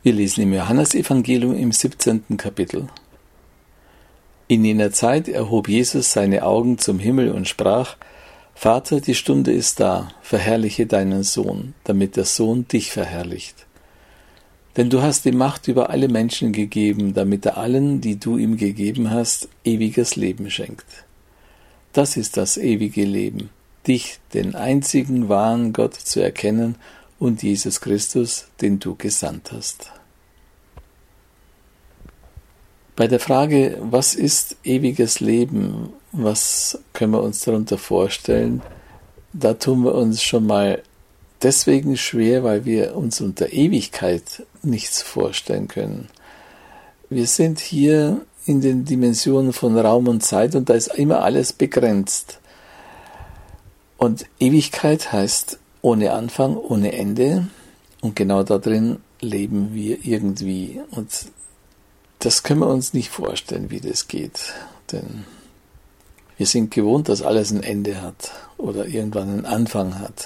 Wir lesen im Johannesevangelium im 17. Kapitel. In jener Zeit erhob Jesus seine Augen zum Himmel und sprach: Vater, die Stunde ist da, verherrliche deinen Sohn, damit der Sohn dich verherrlicht. Denn du hast die Macht über alle Menschen gegeben, damit er allen, die du ihm gegeben hast, ewiges Leben schenkt. Das ist das ewige Leben, dich, den einzigen wahren Gott, zu erkennen und Jesus Christus, den du gesandt hast. Bei der Frage, was ist ewiges Leben, was können wir uns darunter vorstellen, da tun wir uns schon mal deswegen schwer, weil wir uns unter Ewigkeit nichts vorstellen können. Wir sind hier in den Dimensionen von Raum und Zeit und da ist immer alles begrenzt. Und Ewigkeit heißt ohne Anfang, ohne Ende und genau da drin leben wir irgendwie. Und das können wir uns nicht vorstellen, wie das geht, denn wir sind gewohnt, dass alles ein Ende hat oder irgendwann einen Anfang hat.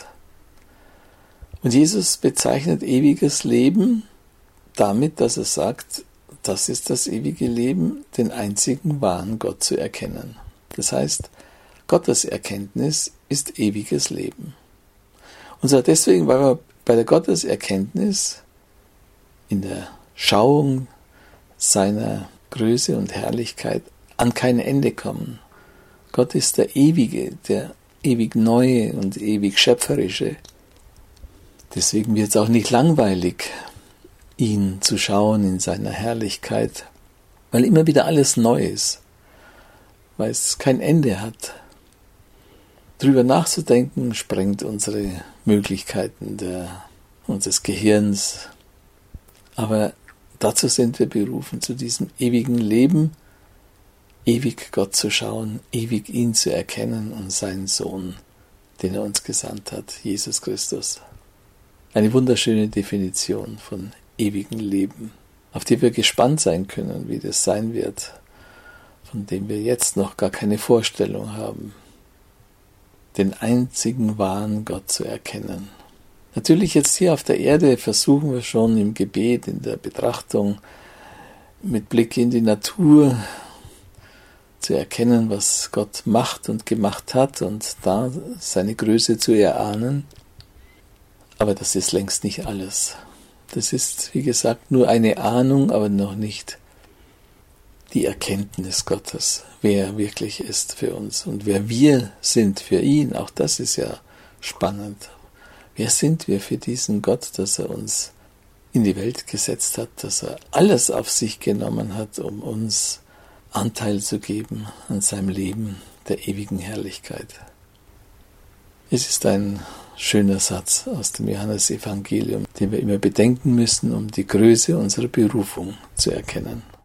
Und Jesus bezeichnet ewiges Leben damit, dass er sagt, das ist das ewige Leben, den einzigen wahren Gott zu erkennen. Das heißt, Gottes Erkenntnis ist ewiges Leben. Und zwar deswegen, weil wir bei der Gotteserkenntnis in der Schauung seiner Größe und Herrlichkeit an kein Ende kommen. Gott ist der Ewige, der ewig Neue und ewig Schöpferische. Deswegen wird es auch nicht langweilig, ihn zu schauen in seiner Herrlichkeit, weil immer wieder alles neu ist, weil es kein Ende hat. Drüber nachzudenken sprengt unsere Möglichkeiten unseres Gehirns. Aber dazu sind wir berufen, zu diesem ewigen Leben, ewig Gott zu schauen, ewig ihn zu erkennen und seinen Sohn, den er uns gesandt hat, Jesus Christus. Eine wunderschöne Definition von ewigem Leben, auf die wir gespannt sein können, wie das sein wird, von dem wir jetzt noch gar keine Vorstellung haben, den einzigen wahren Gott zu erkennen. Natürlich jetzt hier auf der Erde versuchen wir schon im Gebet, in der Betrachtung, mit Blick in die Natur zu erkennen, was Gott macht und gemacht hat und da seine Größe zu erahnen. Aber das ist längst nicht alles. Das ist, wie gesagt, nur eine Ahnung, aber noch nicht die Erkenntnis Gottes, wer er wirklich ist für uns und wer wir sind für ihn. Auch das ist ja spannend. Wer sind wir für diesen Gott, dass er uns in die Welt gesetzt hat, dass er alles auf sich genommen hat, um uns Anteil zu geben an seinem Leben der ewigen Herrlichkeit. Es ist ein schöner Satz aus dem Johannesevangelium, den wir immer bedenken müssen, um die Größe unserer Berufung zu erkennen.